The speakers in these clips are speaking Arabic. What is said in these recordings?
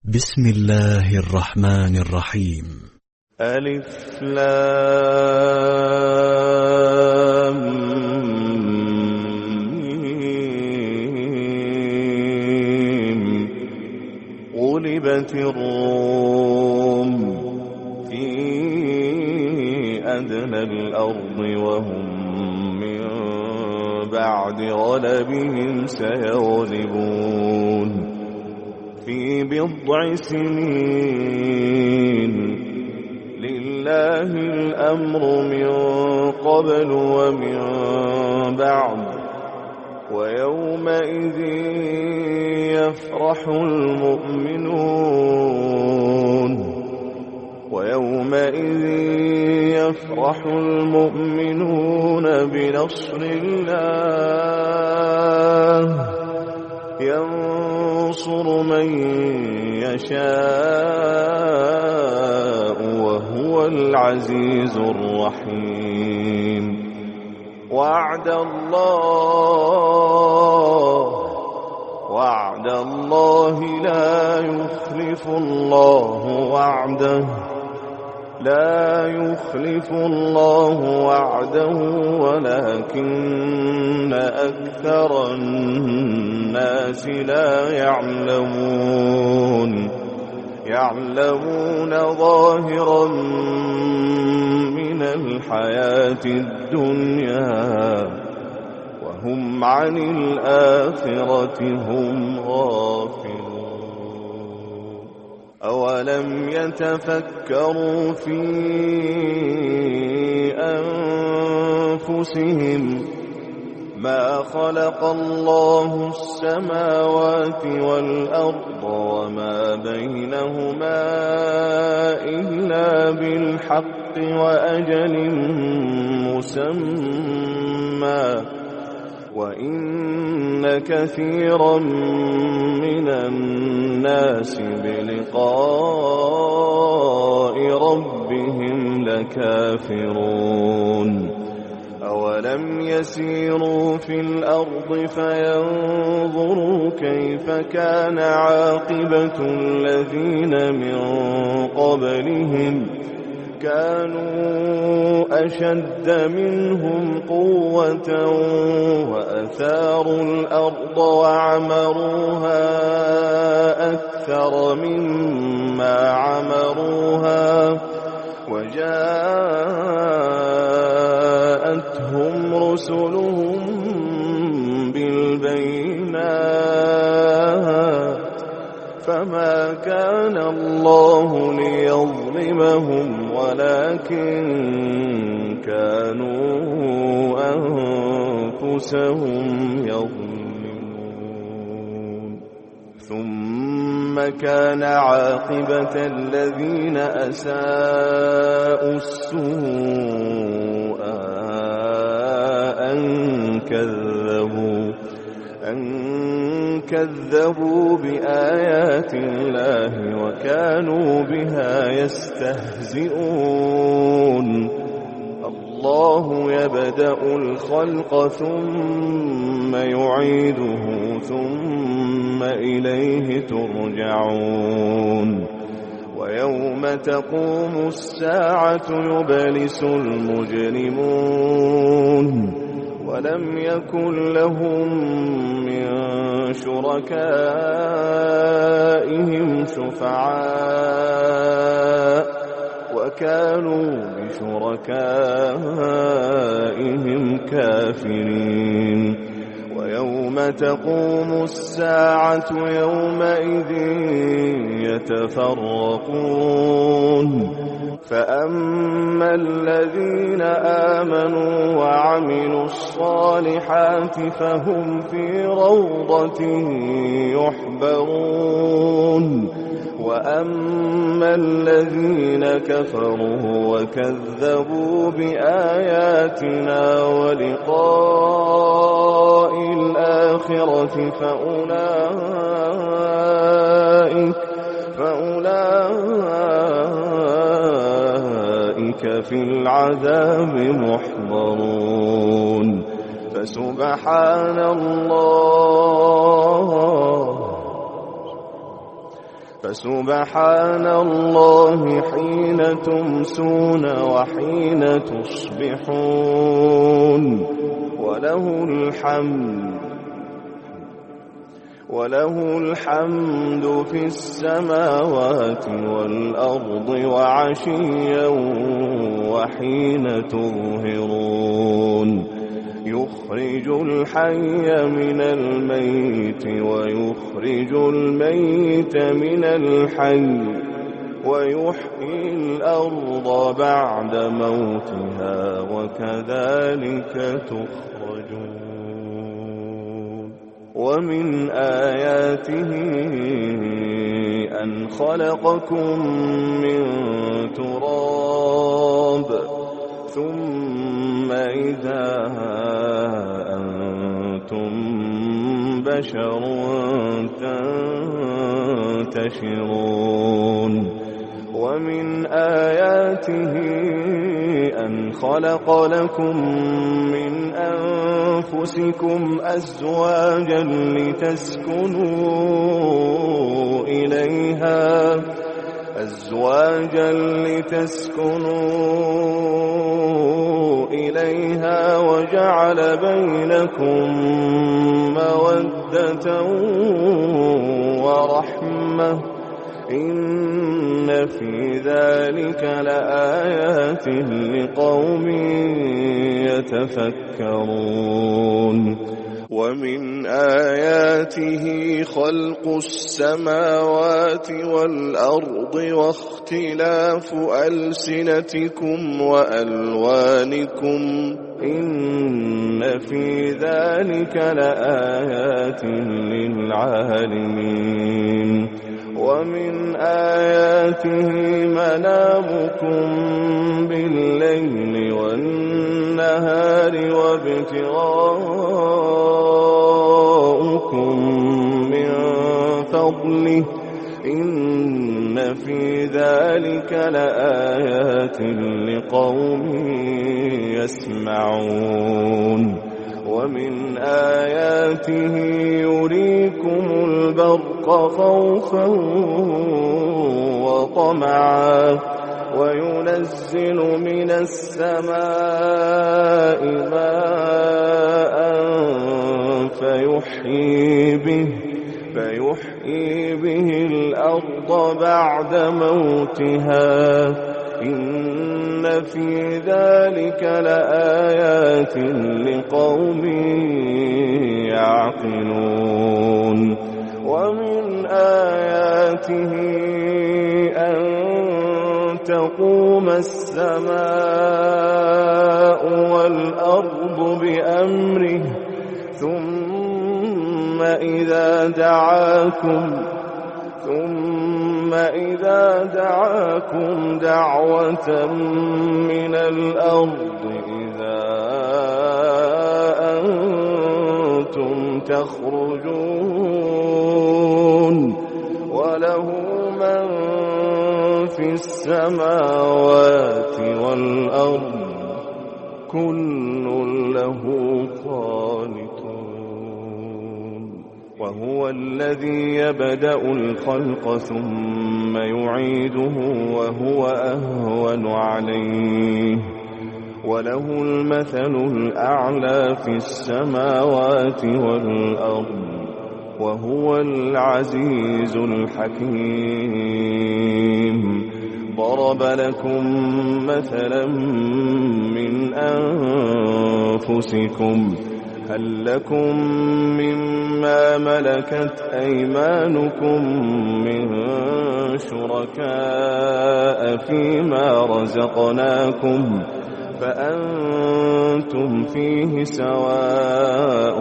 بسم الله الرحمن الرحيم. ألف لام ميم. غلبت الروم في أدنى الأرض وهم من بعد غلبهم سيغلبون في بضع سنين. لله الأمر من قبل ومن بعد ويومئذ يفرح المؤمنون بنصر الله ينصر من يشاء وهو العزيز الرحيم. وعد الله لا يخلف الله وعده ولكن أكثر الناس لا يعلمون ظاهرا من الحياة الدنيا وهم عن الآخرة هم غافلون. أولم يتفكروا في أنفسهم ما خلق الله السماوات والأرض وما بينهما إلا بالحق وأجل مسمى وإن كثيرا من الناس بلقاء ربهم لكافرون. أولم يسيروا في الأرض فينظروا كيف كان عاقبة الذين من قبلهم كانوا أشد منهم قوة وأثاروا الأرض وعمروها أكثر مما عمروها وجاءتهم رسلهم بالبينات فما كان الله ليظلمهم ولكن كانوا أنفسهم يظلمون. ثم كان عاقبة الذين أساءوا السوء أن كذبوا بآيات الله وكانوا بها يستهزئون. الله يبدأ الخلق ثم يعيده ثم إليه ترجعون. ويوم تقوم الساعة يبلس المجرمون ولم يكن لهم من شركائهم شفعاء وكانوا بشركائهم كافرين. ويوم تقوم الساعة يومئذ يتفرقون فأما الذين آمنوا وعملوا الصالحات فهم في روضة يحبرون وأما الذين كفروا وكذبوا بآياتنا ولقاء الآخرة فأولئك في العذاب محضرون. فسبحان الله فسبحان الله حين تمسون وحين تصبحون وله الحمد في السماوات والأرض وعشيا وحين تظهرون يخرج الحي من الميت ويخرج الميت من الحي ويحيي الأرض بعد موتها وكذلك تخرجون ومن آياته أن خلقكم من تراب ثم إذا أنتم بشر تنتشرون ومن آياته أن خلق لكم من أنفسكم أزواجا لتسكنوا إليها وجعل بينكم مودة ورحمة إن في ذلك لآيات لقوم يتفكرون ومن آياته خلق السماوات والأرض واختلاف ألسنتكم وألوانكم إن في ذلك لآيات للعالمين ومن آياته منامكم بالليل والنهار وابتغاؤكم من فضله إن في ذلك لآيات لقوم يسمعون ومن آياته يريكم البرق خوفا وطمعا وينزل من السماء ماء فيحيي به الأرض بعد موتها إن في ذلك لآيات لقوم يعقلون ومن آياته أن تقوم السماء والأرض بأمره ثم إذا دعاكم دعوة من الأرض إذا أنتم تخرجون وله من في السماوات والأرض كل له قانتون وهو الذي يبدأ الخلق ثم يعيده وهو أهون عليه وله المثل الأعلى في السماوات والأرض وهو العزيز الحكيم ضرب لكم مثلا من أنفسكم هل لكم مما ملكت أيمانكم من شركاء فيما رزقناكم فأنتم فيه سواء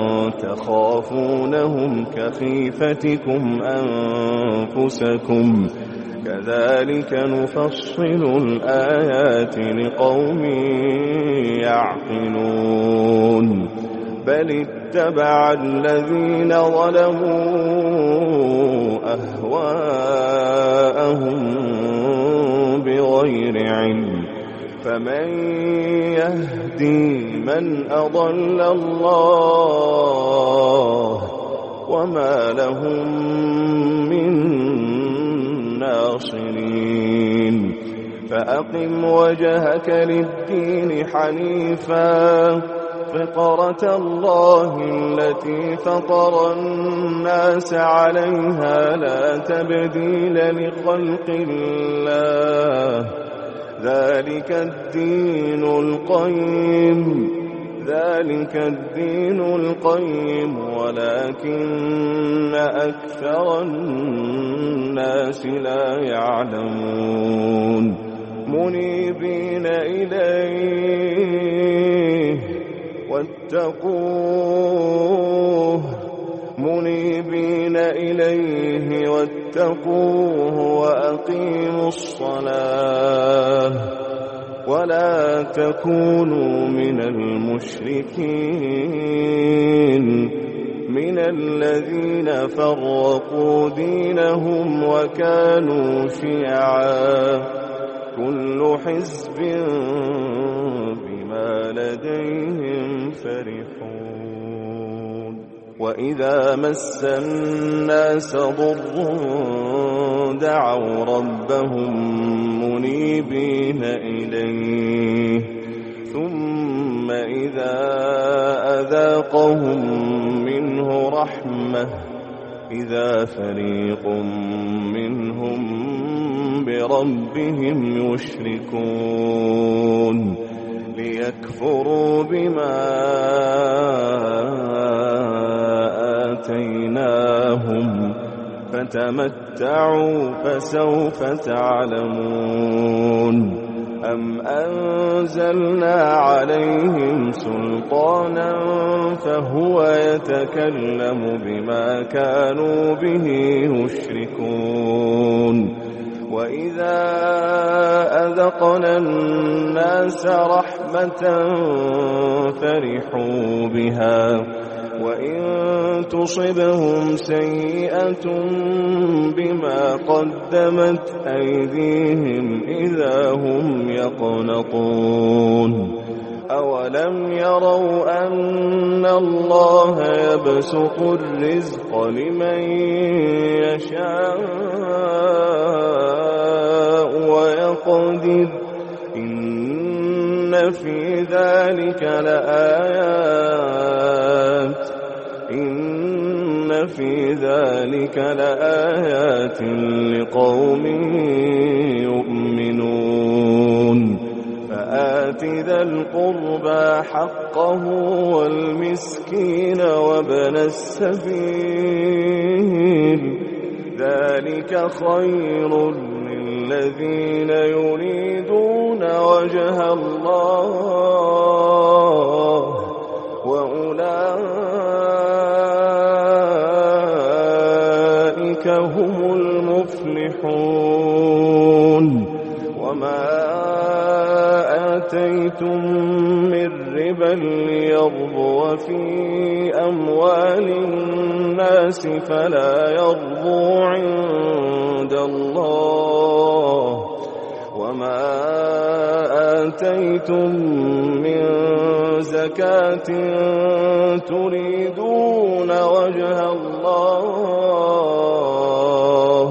تخافونهم كخيفتكم أنفسكم كذلك نفصل الآيات لقوم يعقلون بل اتبع الذين ظلموا أهواءهم بغير علم فمن يهدي من أضل الله وما لهم من الناصرين فأقم وجهك للدين حنيفا فطرة الله التي فطر الناس عليها لا تبديل لخلق الله ذلك الدين القيم ولكن أكثر الناس لا يعلمون منيبين إليه واتقوه وأقيموا الصلاة ولا تكونوا من المشركين من الذين فرقوا دينهم وكانوا شيعا كل حزب بما لديهم فرحون وإذا مس الناس ضر دعوا ربهم منيبين إليه ثم إذا أذاقهم منه رحمة إذا فريق منهم بربهم يشركون ليكفروا بما آتيناهم فتمتعوا فسوف تعلمون أم أنزلنا عليهم سلطانا فهو يتكلم بما كانوا به يشركون وإذا أذقنا الناس رحمة فرحوا بها وإن تصبهم سيئة بما قدمت أيديهم إذا هم يقنطون أولم يروا أن الله يبسط الرزق لمن يشاء ويقدر إن في ذلك لآيات لقوم يؤمنون فآت ذا القربى حقه والمسكين وابن السبيل ذلك خير للذين يريدون وجه الله وأولئك هم المفلحون وما آتيتم من ربا ليربو في أموال الناس فلا يربو عند الله وما آتيتم من زكاة تريدون وجه الله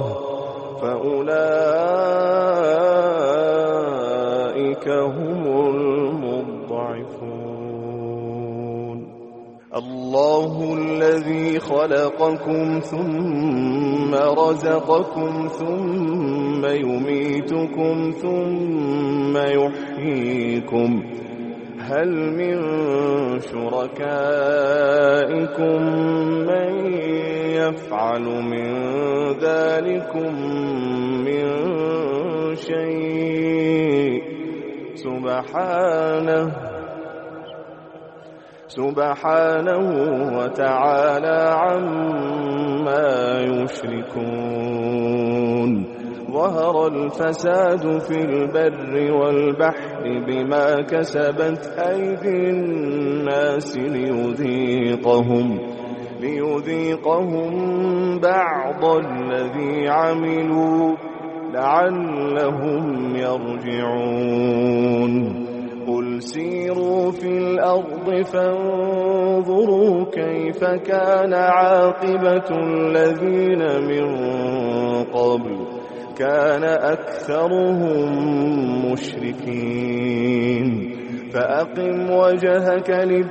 فأولئك هم المضعفون الله الذي خلقكم ثم رزقكم ثم يميتكم ثم يحييكم هل من شركائكم من يفعل من ذلكم من شيء سبحانه وتعالى عما يشركون ظهر الفساد في البر والبحر بما كسبت أيدي الناس ليذيقهم بعض الذي عملوا لعلهم يرجعون قل سيروا في الأرض فانظروا كيف كان عاقبة الذين من قبل كان أكثرهم مشركين فأقم وجهك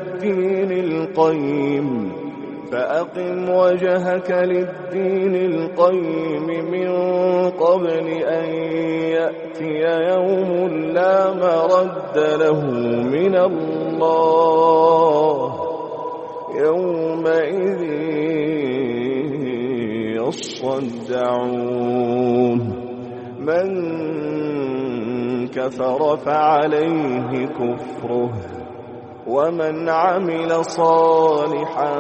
للدين القيم من قبل أن يأتي يوم لا مرد له من الله يومئذ يصدعون من كفر فعليه كفره ومن عمل صالحا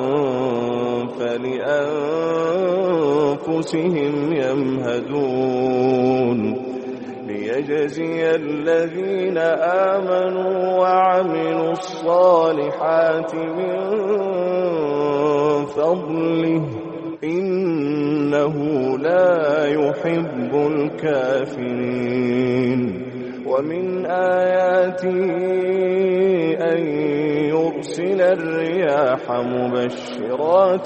فلأنفسهم يمهدون ليجزي الذين آمنوا وعملوا الصالحات من فضله إنه لا يحب الكافرين ومن آياته أن يرسل الرياح مبشرات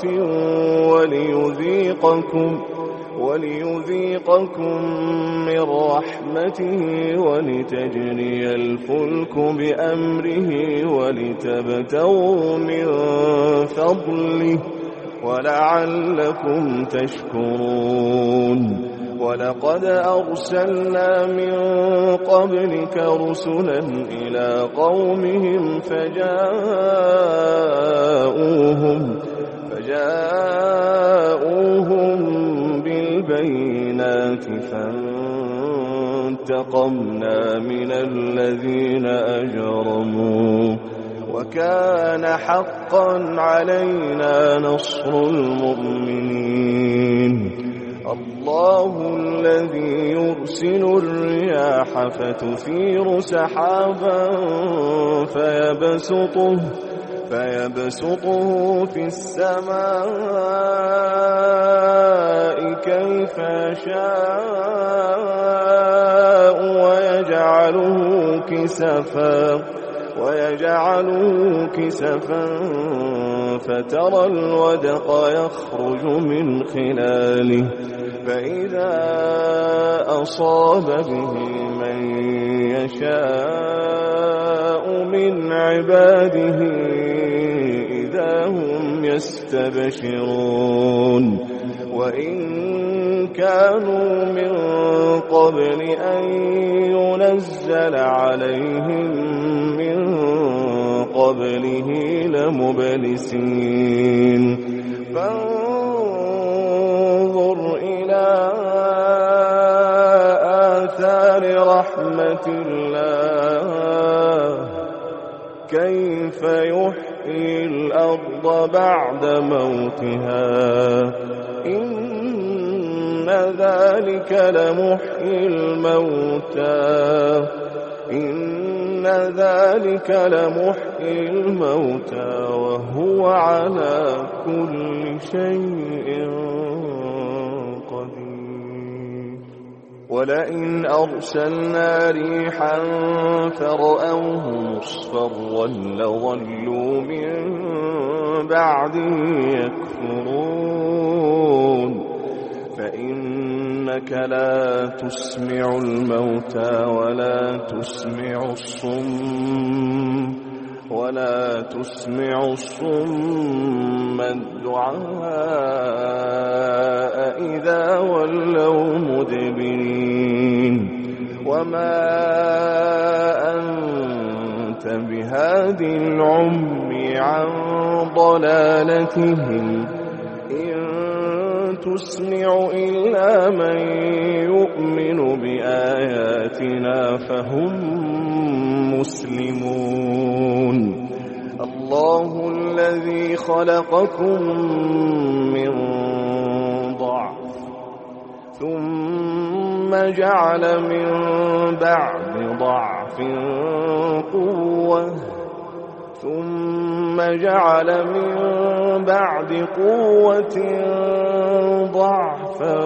وليذيقكم من رحمته ولتجري الفلك بأمره ولتبتغوا من فضله ولعلكم تشكرون ولقد أرسلنا من قبلك رسلا إلى قومهم فجاءوهم بالبينات فانتقمنا من الذين أجرموا وكان حقا علينا نصر المؤمنين الله الذي يرسل الرياح فتثير سحابا فيبسطه في السماء كيف يشاء ويجعله كسفا فترى الودق يخرج من خلاله فإذا أصاب به من يشاء من عباده إذا هم يستبشرون وإن كانوا من قبل أن ينزل عليهم من قبله لمبلسين فانظر إلى آثار رحمة الله كيف يحيي الأرض بعد موتها إن ذلك لمحيي الموتى وهو على كل شيء قدير ولئن أرسلنا ريحا فرأوه مصفرا لظلوا من بعده يكفرون فإنك لا تسمع الموتى ولا تسمع الصم الدعاء إذا ولوا مدبرين وما أنت بهاد العمي عن ضلالتهم إن تسمع إلا من يؤمن بآياتنا فهم مسلمون الله الذي خلقكم من ضعف ثم جعل من بعد ضعف قوة ثم جعل من بعد قوة ضعفا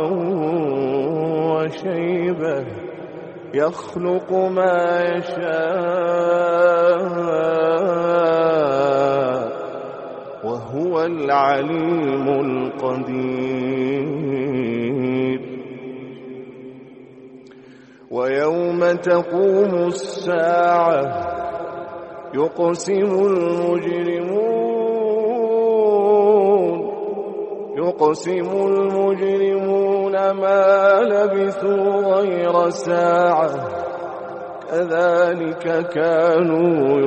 وشيبة يخلق ما يشاء وهو العليم القدير ويوم تقوم الساعة يقسم المجرمون ما لبثوا غير ساعة كذلك كانوا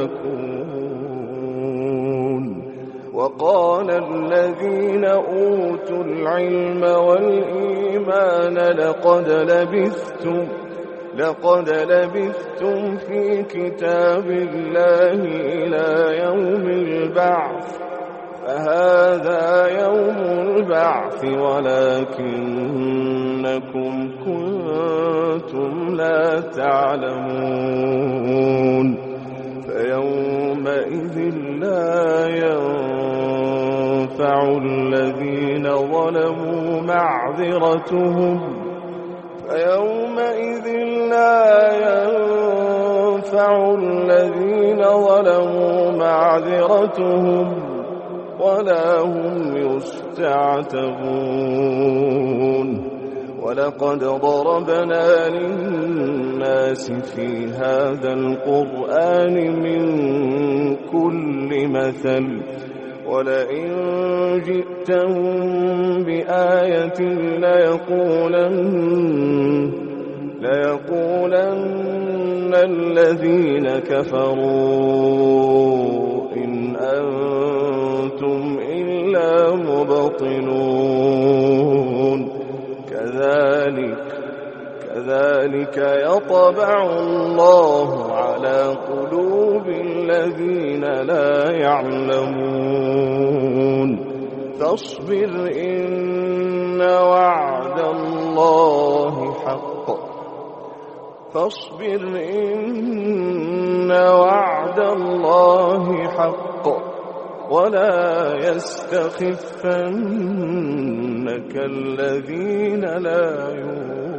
يؤفكون. وقال الذين أوتوا العلم والإيمان لقد لبثتم في كتاب الله إلى يوم البعث فهذا يوم البعث ولكنكم كنتم لا تعلمون. فيومئذ لا ينفع الذين ظلموا معذرتهم ولا هم يستعتبون. ولقد ضربنا للناس في هذا القرآن من كل مثل ولئن جئتهم بآية ليقولن الذين كفروا إن أنتم إلا مبطلون. كذلك يطبع الله على قلوب الذين لا يعلمون. فاصبر إن وعد الله حق ولا يستخفنك الذين لا يؤمنون.